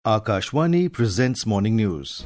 Akashvani presents morning news.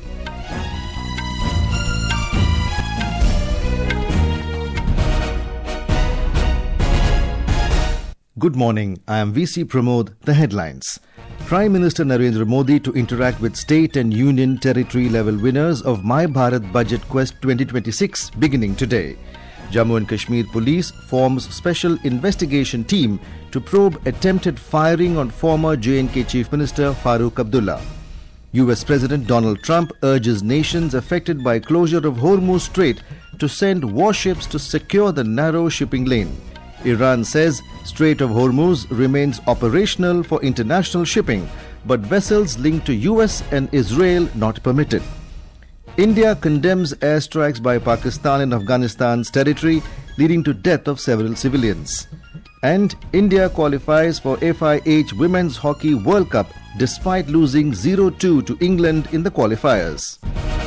Good morning, I am VC Pramod. The headlines. Prime Minister Narendra Modi to interact with state and union territory level winners of My Bharat Budget Quest 2026 beginning today. Jammu and Kashmir Police forms special investigation team to probe attempted firing on former J&K Chief Minister Farooq Abdullah. US President Donald Trump urges nations affected by closure of Hormuz Strait to send warships to secure the narrow shipping lane. Iran says Strait of Hormuz remains operational for international shipping, but vessels linked to US and Israel not permitted. India condemns airstrikes by Pakistan in Afghanistan's territory, leading to death of several civilians. And India qualifies for FIH Women's Hockey World Cup despite losing 0-2 to England in the qualifiers.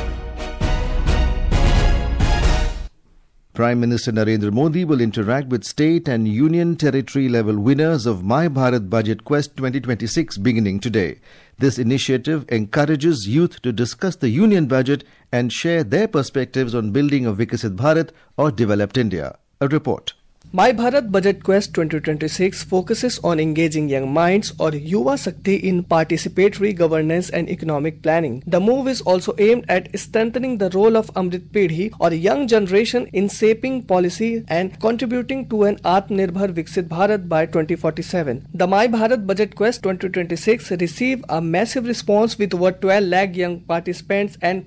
Prime Minister Narendra Modi will interact with state and union territory level winners of My Bharat Budget Quest 2026 beginning today. This initiative encourages youth to discuss the union budget and share their perspectives on building a Vikasit Bharat or developed India. A report. My Bharat Budget Quest 2026 focuses on engaging young minds or Yuva Shakti in participatory governance and economic planning. The move is also aimed at strengthening the role of Amrit Pidhi or young generation in shaping policy and contributing to an Atmanirbhar Viksit Bharat by 2047. The My Bharat Budget Quest 2026 received a massive response with over 12 lakh young participants and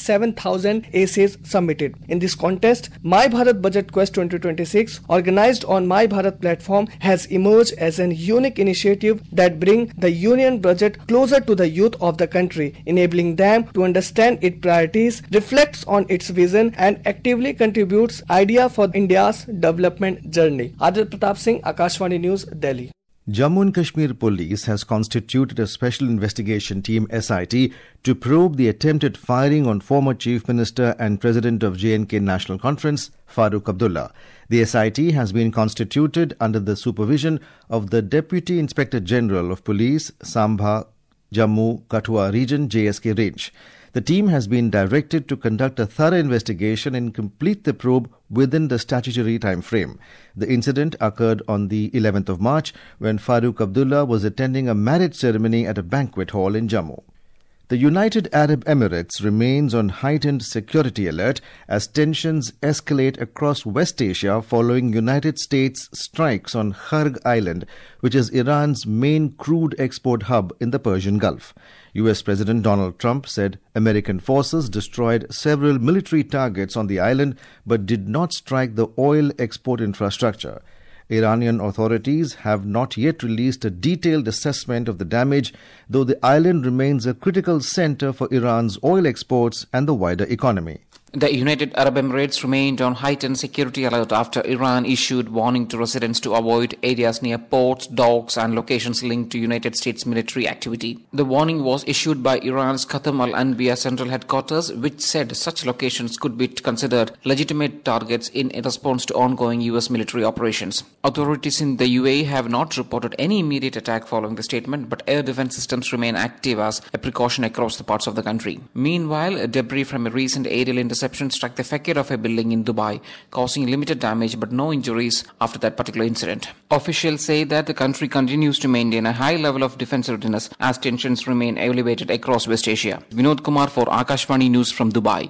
47,000 essays submitted. In this contest, My Bharat Budget Quest 2026 organized on My Bharat platform has emerged as an unique initiative that brings the union budget closer to the youth of the country, enabling them to understand its priorities, reflects on its vision and actively contributes ideas for India's development journey. Adil Pratap Singh, Akashvani News, Delhi. Jammu and Kashmir Police has constituted a special investigation team SIT to probe the attempted firing on former Chief Minister and President of J&K National Conference, Farooq Abdullah. The SIT has been constituted under the supervision of the Deputy Inspector General of Police, Sambha, Jammu, Kathua Region, JSK Range. The team has been directed to conduct a thorough investigation and complete the probe within the statutory time frame. The incident occurred on the 11th of March when Farooq Abdullah was attending a marriage ceremony at a banquet hall in Jammu. The United Arab Emirates remains on heightened security alert as tensions escalate across West Asia following United States strikes on Kharg Island, which is Iran's main crude export hub in the Persian Gulf. US President Donald Trump said American forces destroyed several military targets on the island but did not strike the oil export infrastructure. Iranian authorities have not yet released a detailed assessment of the damage, though the island remains a critical center for Iran's oil exports and the wider economy. The United Arab Emirates remained on heightened security alert after Iran issued warning to residents to avoid areas near ports, docks and locations linked to United States military activity. The warning was issued by Iran's Khatam al-Anbiya central headquarters, which said such locations could be considered legitimate targets in response to ongoing US military operations. Authorities in the UAE have not reported any immediate attack following the statement, but air defense systems remain active as a precaution across the parts of the country. Meanwhile, debris from a recent aerial interception struck the facade of a building in Dubai, causing limited damage but no injuries after that particular incident. Officials say that the country continues to maintain a high level of defense readiness as tensions remain elevated across West Asia. Vinod Kumar for Akashvani News from Dubai.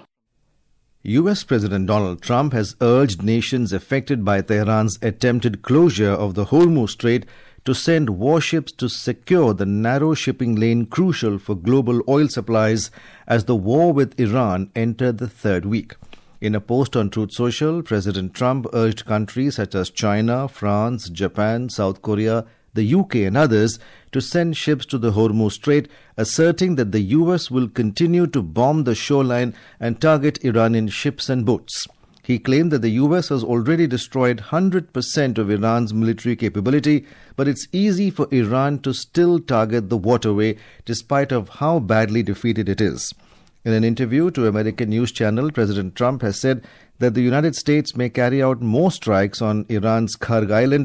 US President Donald Trump has urged nations affected by Tehran's attempted closure of the Hormuz Strait to send warships to secure the narrow shipping lane crucial for global oil supplies as the war with Iran entered the third week. In a post on Truth Social, President Trump urged countries such as China, France, Japan, South Korea, the UK and others to send ships to the Hormuz Strait, asserting that the US will continue to bomb the shoreline and target Iranian ships and boats. He claimed that the US has already destroyed 100% of Iran's military capability, but it's easy for Iran to still target the waterway despite of how badly defeated it is. In an interview to American news channel, President Trump has said that the United States may carry out more strikes on Iran's Kharg Island,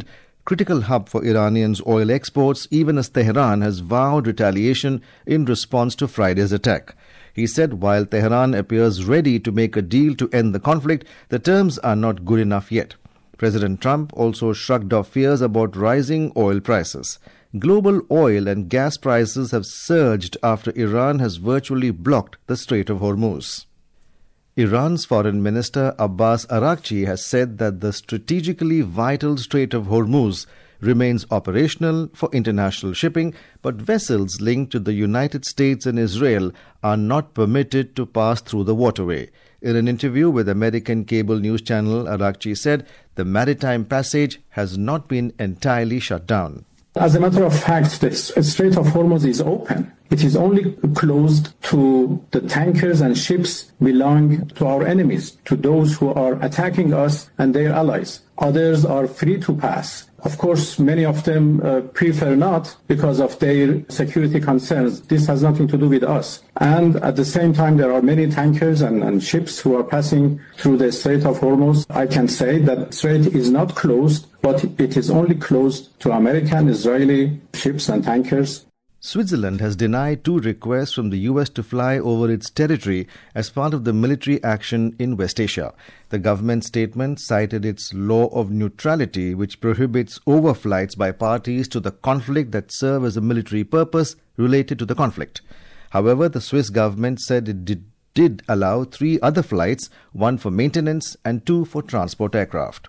critical hub for Iranians' oil exports, even as Tehran has vowed retaliation in response to Friday's attack. He said while Tehran appears ready to make a deal to end the conflict, the terms are not good enough yet. President Trump also shrugged off fears about rising oil prices. Global oil and gas prices have surged after Iran has virtually blocked the Strait of Hormuz. Iran's Foreign Minister Abbas Araghchi has said that the strategically vital Strait of Hormuz remains operational for international shipping, but vessels linked to the United States and Israel are not permitted to pass through the waterway. In an interview with American cable news channel, Araghchi said the maritime passage has not been entirely shut down. As a matter of fact, the Strait of Hormuz is open. It is only closed to the tankers and ships belonging to our enemies, to those who are attacking us and their allies. Others are free to pass. Of course, many of them prefer not because of their security concerns. This has nothing to do with us. And at the same time, there are many tankers and ships who are passing through the Strait of Hormuz. I can say that the strait is not closed, but it is only closed to American, Israeli ships and tankers. Switzerland has denied 2 requests from the US to fly over its territory as part of the military action in West Asia. The government statement cited its law of neutrality, which prohibits overflights by parties to the conflict that serve as a military purpose related to the conflict. However, the Swiss government said it did allow 3 other flights, 1 for maintenance and 2 for transport aircraft.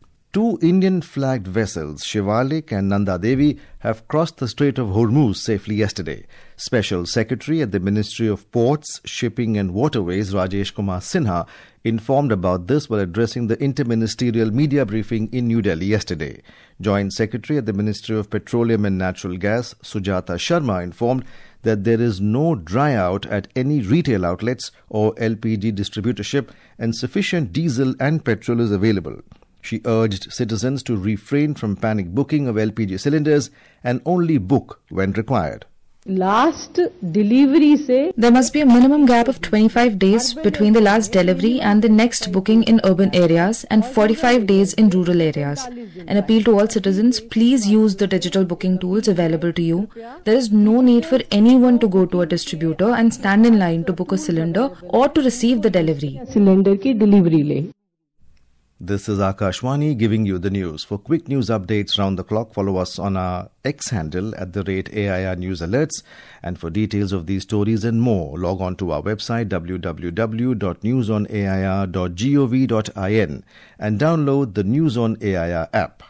2 Indian-flagged vessels, Shivalik and Nanda Devi, have crossed the Strait of Hormuz safely yesterday. Special Secretary at the Ministry of Ports, Shipping and Waterways, Rajesh Kumar Sinha, informed about this while addressing the interministerial media briefing in New Delhi yesterday. Joint Secretary at the Ministry of Petroleum and Natural Gas, Sujata Sharma, informed that there is no dry out at any retail outlets or LPG distributorship and sufficient diesel and petrol is available. She urged citizens to refrain from panic booking of LPG cylinders and only book when required. Last delivery say there must be a minimum gap of 25 days between the last delivery and the next booking in urban areas and 45 days in rural areas. An appeal to all citizens, please use the digital booking tools available to you. There is no need for anyone to go to a distributor and stand in line to book a cylinder or to receive the delivery. Cylinder ki delivery le. This is Akashwani giving you the news. For quick news updates round the clock, follow us on our X handle @AIR News Alerts. And for details of these stories and more, log on to our website www.newsonair.gov.in and download the News on AIR app.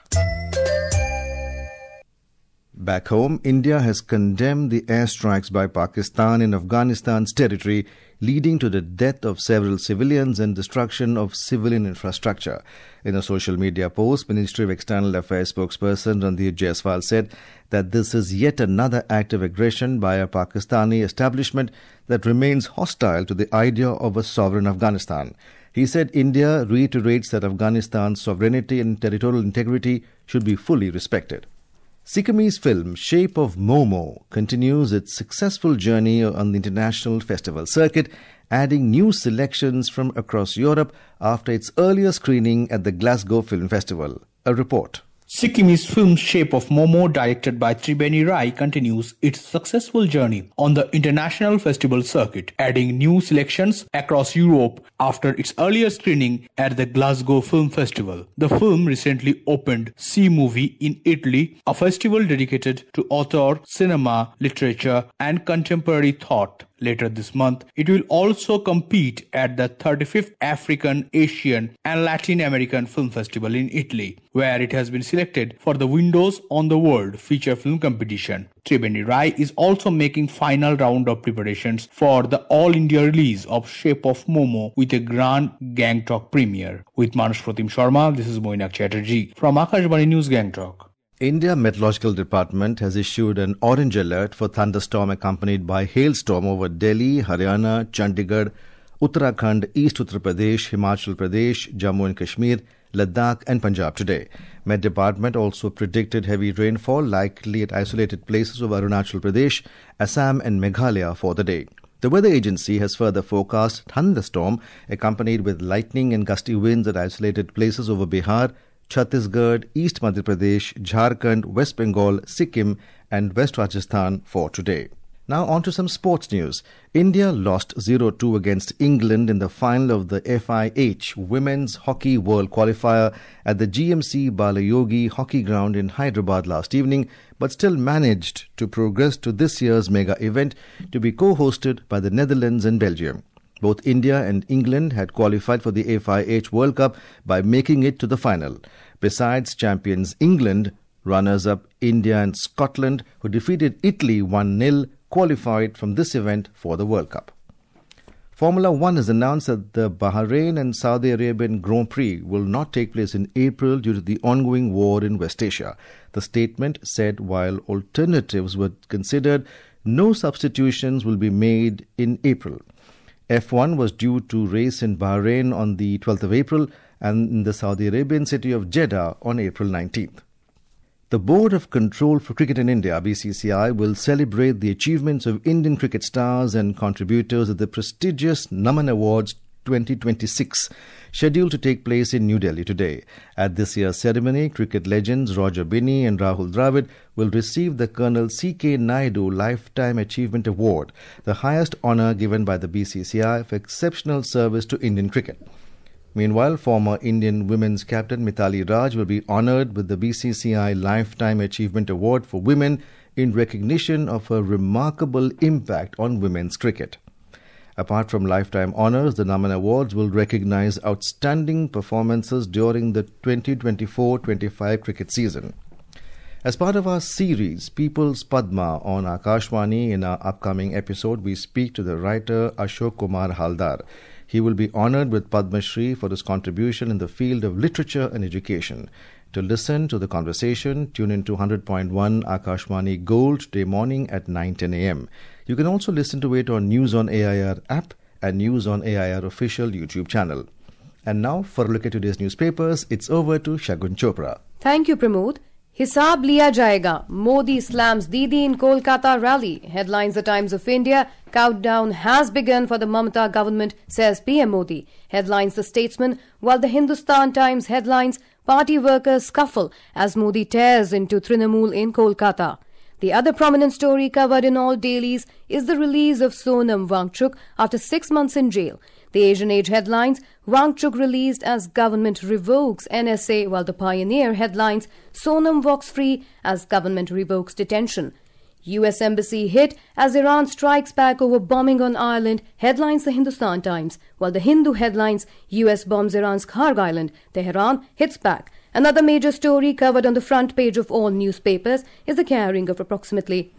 Back home, India has condemned the airstrikes by Pakistan in Afghanistan's territory, leading to the death of several civilians and destruction of civilian infrastructure. In a social media post, Ministry of External Affairs spokesperson Randhir Jaiswal said that this is yet another act of aggression by a Pakistani establishment that remains hostile to the idea of a sovereign Afghanistan. He said India reiterates that Afghanistan's sovereignty and territorial integrity should be fully respected. Sikkimese film Shape of Momo continues its successful journey on the international festival circuit, adding new selections from across Europe after its earlier screening at the Glasgow Film Festival. A report. Sikkimese film Shape of Momo, directed by Tribeni Rai, continues its successful journey on the international festival circuit, adding new selections across Europe after its earlier screening at the Glasgow Film Festival. The film recently opened Sea Movie in Italy, a festival dedicated to author, cinema, literature and contemporary thought. Later this month, it will also compete at the 35th African, Asian and Latin American Film Festival in Italy, where it has been selected for the Windows on the World feature film competition. Tribeni Rai is also making final round of preparations for the all-India release of Shape of Momo with a grand Gangtok premiere. With Manush Pratim Sharma, this is Moinak Chatterjee from Akashvani News, Gangtok. India Meteorological Department has issued an orange alert for thunderstorm accompanied by hailstorm over Delhi, Haryana, Chandigarh, Uttarakhand, East Uttar Pradesh, Himachal Pradesh, Jammu and Kashmir, Ladakh and Punjab today. Met Department also predicted heavy rainfall likely at isolated places of Arunachal Pradesh, Assam and Meghalaya for the day. The weather agency has further forecast thunderstorm accompanied with lightning and gusty winds at isolated places over Bihar, Chhattisgarh, East Madhya Pradesh, Jharkhand, West Bengal, Sikkim and West Rajasthan for today. Now on to some sports news. India lost 0-2 against England in the final of the FIH Women's Hockey World Qualifier at the GMC Balayogi Hockey Ground in Hyderabad last evening, but still managed to progress to this year's mega event to be co-hosted by the Netherlands and Belgium. Both India and England had qualified for the FIH World Cup by making it to the final. Besides champions England, runners-up India and Scotland, who defeated Italy 1-0, qualified from this event for the World Cup. Formula One has announced that the Bahrain and Saudi Arabian Grand Prix will not take place in April due to the ongoing war in West Asia. The statement said while alternatives were considered, no substitutions will be made in April. F1 was due to race in Bahrain on the 12th of April and in the Saudi Arabian city of Jeddah on April 19th. The Board of Control for Cricket in India, BCCI, will celebrate the achievements of Indian cricket stars and contributors at the prestigious Naman Awards 2026, scheduled to take place in New Delhi today. At this year's ceremony, cricket legends Roger Binney and Rahul Dravid will receive the Colonel C.K. Naidu Lifetime Achievement Award, the highest honour given by the BCCI for exceptional service to Indian cricket. Meanwhile, former Indian women's captain Mithali Raj will be honoured with the BCCI Lifetime Achievement Award for Women in recognition of her remarkable impact on women's cricket. Apart from lifetime honours, the Naman Awards will recognise outstanding performances during the 2024-25 cricket season. As part of our series, People's Padma on Akashvani, in our upcoming episode, we speak to the writer Ashok Kumar Haldar. He will be honoured with Padma Shri for his contribution in the field of literature and education. To listen to the conversation, tune in to 100.1 Akashvani Gold today morning at 9:10 a.m. You can also listen to it on News on AIR app and News on AIR official YouTube channel. And now, for a look at today's newspapers, it's over to Shagun Chopra. Thank you, Pramod. Hisab liya jayega. Modi slams Didi in Kolkata rally. Headlines The Times of India. Countdown has begun for the Mamata government, says PM Modi. Headlines The Statesman, while the Hindustan Times headlines Party workers scuffle as Modi tears into Trinamool in Kolkata. The other prominent story covered in all dailies is the release of Sonam Wangchuk after 6 months in jail. The Asian Age headlines, Wangchuk released as government revokes NSA, while the Pioneer headlines, Sonam walks free as government revokes detention. US Embassy hit as Iran strikes back over bombing on Ireland, headlines the Hindustan Times, while the Hindu headlines, US bombs Iran's Kharg Island, Tehran hits back. Another major story covered on the front page of all newspapers is the carrying of approximately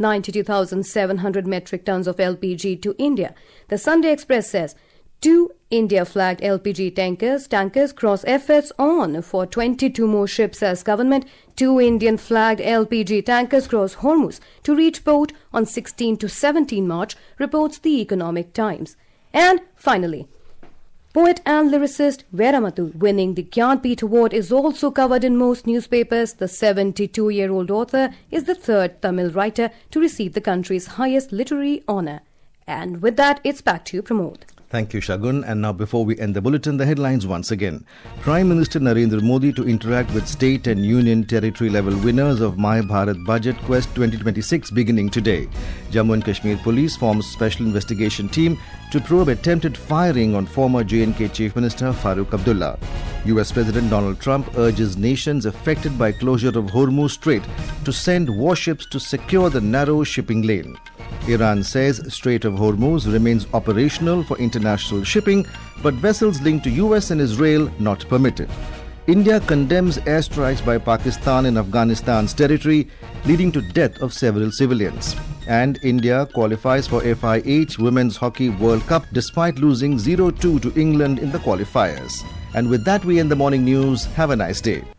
92,700 metric tons of LPG to India. The Sunday Express says, 2 India-flagged LPG tankers cross efforts on for 22 more ships as government. 2 Indian-flagged LPG tankers cross Hormuz to reach port on 16 to 17 March, reports the Economic Times. And finally, poet and lyricist Veeramathu winning the Gyanpith Award is also covered in most newspapers. The 72-year-old author is the third Tamil writer to receive the country's highest literary honour. And with that, it's back to you, Pramod. Thank you, Shagun. And now, before we end the bulletin, the headlines once again. Prime Minister Narendra Modi to interact with state and union territory level winners of My Bharat Budget Quest 2026 beginning today. Jammu and Kashmir Police forms special investigation team to probe attempted firing on former J&K Chief Minister Farooq Abdullah. US President Donald Trump urges nations affected by closure of Hormuz Strait to send warships to secure the narrow shipping lane. Iran says Strait of Hormuz remains operational for international shipping, but vessels linked to US and Israel not permitted. India condemns airstrikes by Pakistan in Afghanistan's territory, leading to death of several civilians. And India qualifies for FIH Women's Hockey World Cup despite losing 0-2 to England in the qualifiers. And with that, we end the morning news. Have a nice day.